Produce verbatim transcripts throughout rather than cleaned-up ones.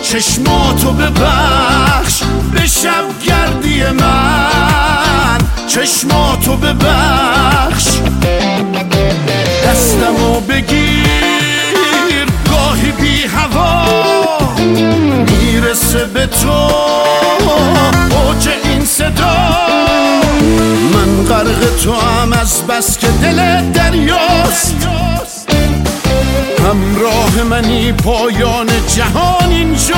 چشماتو ببخش به شب گردی من، چشماتو ببخش. دستمو بگیر گاهی بی هوا میرسه به تو اوج این صدا. من غرق تو هم از بس که دل دریاست، همراه منی پایان جهان اینجاست.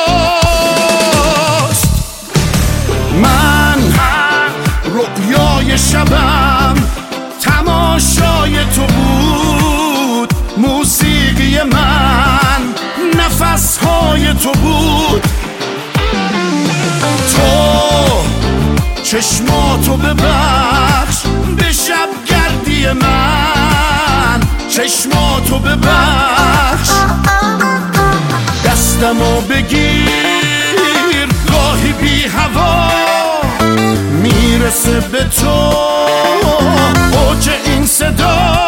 من رؤیای شبم تماشای تو بود، موسیقی من نفسهای تو بود. تو چشماتو ببخش به شب گردی من، چشماتو ببخش. دستمو بگیر گاهی بی هوا میرسه به تو اوج این صدا.